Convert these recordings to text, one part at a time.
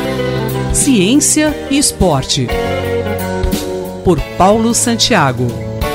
Ciência e Esporte, por Paulo Santiago.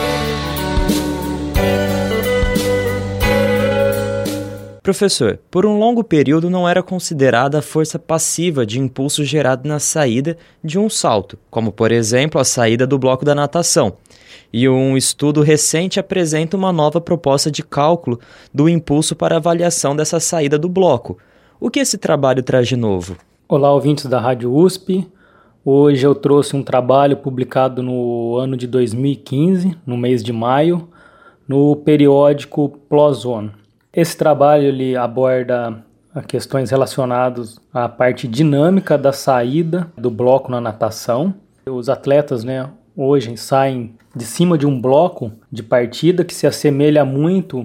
Professor, por um longo período não era considerada a força passiva de impulso gerado na saída de um salto, como por exemplo a saída do bloco da natação. E um estudo recente apresenta uma nova proposta de cálculo do impulso para avaliação dessa saída do bloco. O que esse trabalho traz de novo? Olá, ouvintes da Rádio USP. Hoje eu trouxe um trabalho publicado no ano de 2015, no mês de maio, no periódico PLOS ONE. Esse trabalho ele aborda questões relacionadas à parte dinâmica da saída do bloco na natação. Os atletas, hoje saem de cima de um bloco de partida que se assemelha muito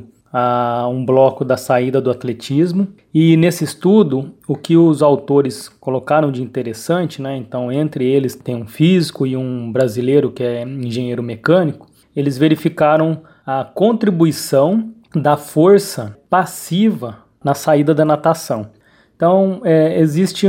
a um bloco da saída do atletismo. E nesse estudo, o que os autores colocaram de interessante, então entre eles tem um físico e um brasileiro que é engenheiro mecânico, eles verificaram a contribuição da força passiva na saída da natação. Então, existe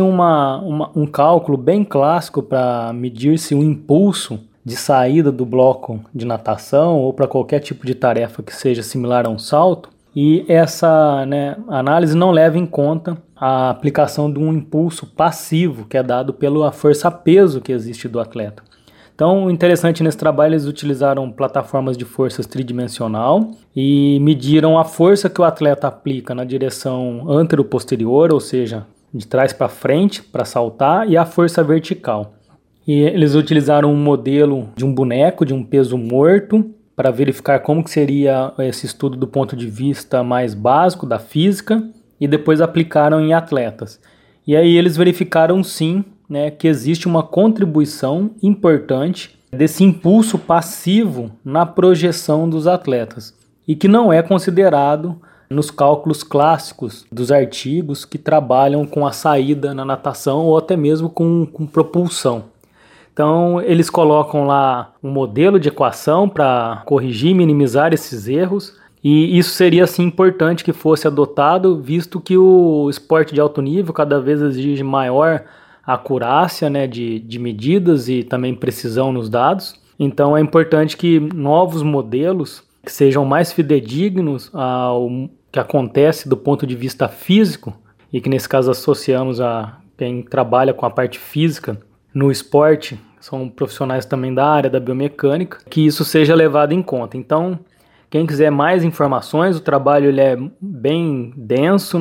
um cálculo bem clássico para medir se o impulso de saída do bloco de natação ou para qualquer tipo de tarefa que seja similar a um salto, e essa análise não leva em conta a aplicação de um impulso passivo que é dado pela força-peso que existe do atleta. Então, o interessante nesse trabalho, eles utilizaram plataformas de forças tridimensional e mediram a força que o atleta aplica na direção antero-posterior, ou seja, de trás para frente, para saltar, e a força vertical. E eles utilizaram um modelo de um boneco, de um peso morto, para verificar como que seria esse estudo do ponto de vista mais básico da física, e depois aplicaram em atletas. E aí eles verificaram sim, que existe uma contribuição importante desse impulso passivo na projeção dos atletas e que não é considerado nos cálculos clássicos dos artigos que trabalham com a saída na natação ou até mesmo com propulsão. Então eles colocam lá um modelo de equação para corrigir e minimizar esses erros, e isso seria assim importante que fosse adotado, visto que o esporte de alto nível cada vez exige maior acurácia de medidas e também precisão nos dados. Então é importante que novos modelos que sejam mais fidedignos ao que acontece do ponto de vista físico, e que nesse caso associamos a quem trabalha com a parte física no esporte, são profissionais também da área da biomecânica, que isso seja levado em conta. Então, quem quiser mais informações, o trabalho ele é bem denso,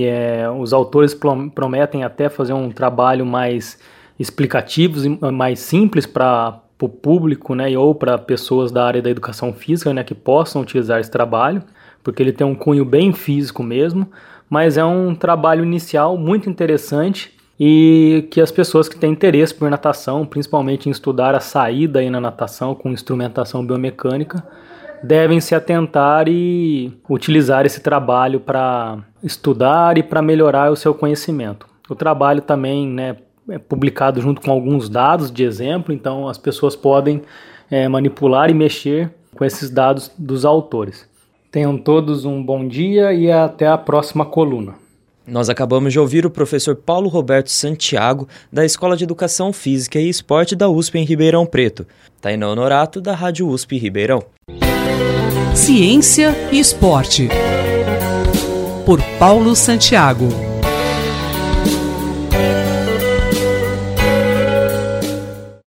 os autores prometem até fazer um trabalho mais explicativo e mais simples para o público, ou para pessoas da área da educação física, que possam utilizar esse trabalho, porque ele tem um cunho bem físico mesmo, mas é um trabalho inicial muito interessante e que as pessoas que têm interesse por natação, principalmente em estudar a saída aí na natação com instrumentação biomecânica, devem se atentar e utilizar esse trabalho para estudar e para melhorar o seu conhecimento. O trabalho também é publicado junto com alguns dados de exemplo, então as pessoas podem manipular e mexer com esses dados dos autores. Tenham todos um bom dia e até a próxima coluna. Nós acabamos de ouvir o professor Paulo Roberto Santiago, da Escola de Educação Física e Esporte da USP em Ribeirão Preto. Tainá Honorato, da Rádio USP Ribeirão. Ciência e Esporte, por Paulo Santiago.